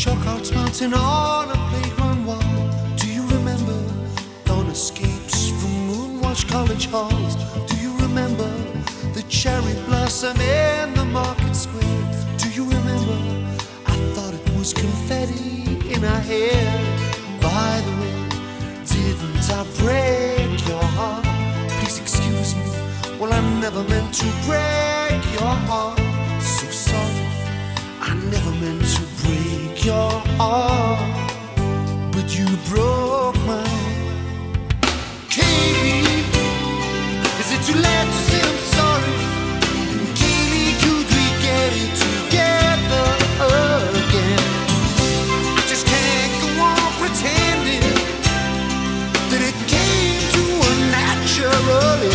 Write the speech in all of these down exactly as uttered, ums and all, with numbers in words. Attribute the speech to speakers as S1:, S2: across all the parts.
S1: Chalk Arts Mountain on a playground wall. Do you remember dawn escapes from moonwatch college halls? Do you remember the cherry blossom in the market square? Do you remember I thought it was confetti in our hair? By the way, didn't I break your heart? Please excuse me, well, I never meant to break your heart. So sorry, I never meant to break your heart, but you broke mine. Kaylee, is it too late to say I'm sorry? Kaylee, could we get it together again? I just can't go on pretending that it came to us naturally.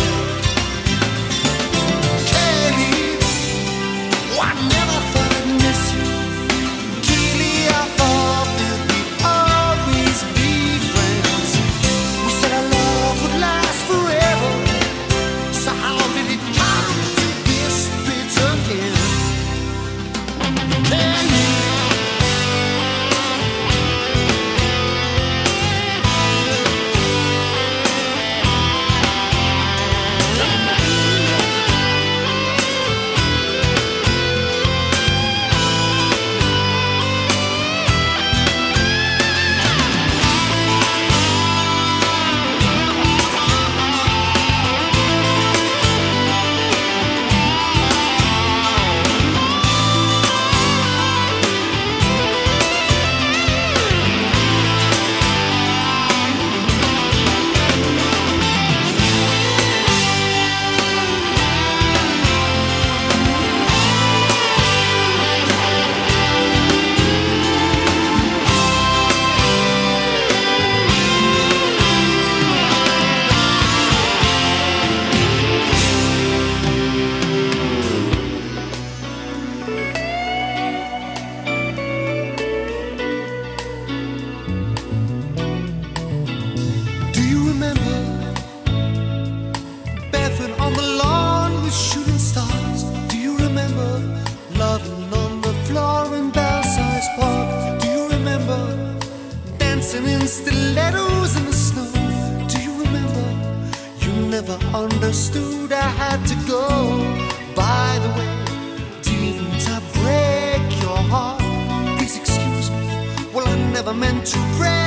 S1: Kaylee, oh, I never thought I'd miss you. Kaylee, I thought that we'd always be friends. We said our love would last forever. So how did it come to this bitter end? Kaylee, do you remember barefoot on the lawn with shooting stars? Do you remember loving on the floor in Belsize Park? Do you remember dancing in stilettos in the snow? Do you remember you never understood I had to go? By the way, didn't I break your heart? Please excuse me, well, I never meant to break